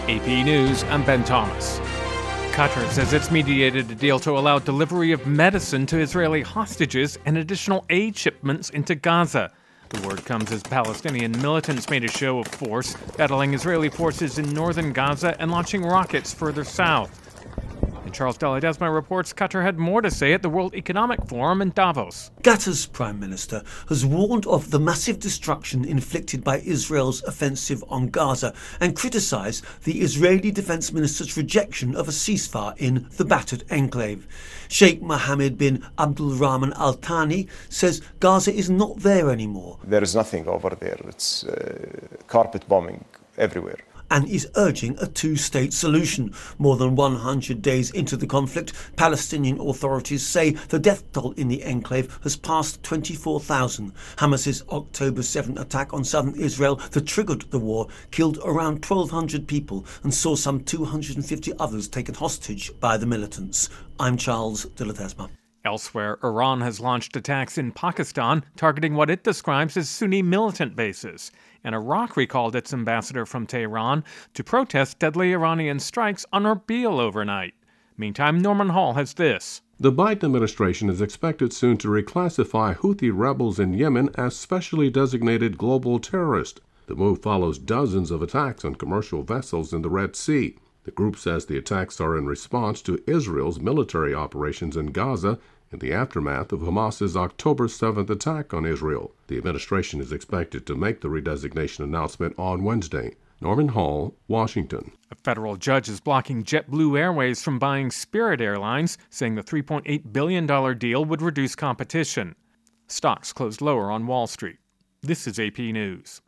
AP News, I'm Ben Thomas. Qatar says it's mediated a deal to allow delivery of medicine to Israeli hostages and additional aid shipments into Gaza. The word comes as Palestinian militants made a show of force, battling Israeli forces in northern Gaza and launching rockets further south. And Charles de Ledesma reports Qatar had more to say at the World Economic Forum in Davos. Qatar's Prime Minister has warned of the massive destruction inflicted by Israel's offensive on Gaza and criticised the Israeli Defence Minister's rejection of a ceasefire in the battered enclave. Sheikh Mohammed bin Abdulrahman Al Thani says Gaza is not there anymore. There is nothing over there. It's carpet bombing everywhere. And is urging a two-state solution. More than 100 days into the conflict, Palestinian authorities say the death toll in the enclave has passed 24,000. Hamas's October 7 attack on southern Israel that triggered the war killed around 1,200 people and saw some 250 others taken hostage by the militants. I'm Charles de Ledesma. Elsewhere, Iran has launched attacks in Pakistan targeting what it describes as Sunni militant bases. And Iraq recalled its ambassador from Tehran to protest deadly Iranian strikes on Erbil overnight. Meantime, Norman Hall has this. The Biden administration is expected soon to reclassify Houthi rebels in Yemen as specially designated global terrorists. The move follows dozens of attacks on commercial vessels in the Red Sea. The group says the attacks are in response to Israel's military operations in Gaza in the aftermath of Hamas's October 7th attack on Israel. The administration is expected to make the redesignation announcement on Wednesday. Norman Hall, Washington. A federal judge is blocking JetBlue Airways from buying Spirit Airlines, saying the $3.8 billion deal would reduce competition. Stocks closed lower on Wall Street. This is AP News.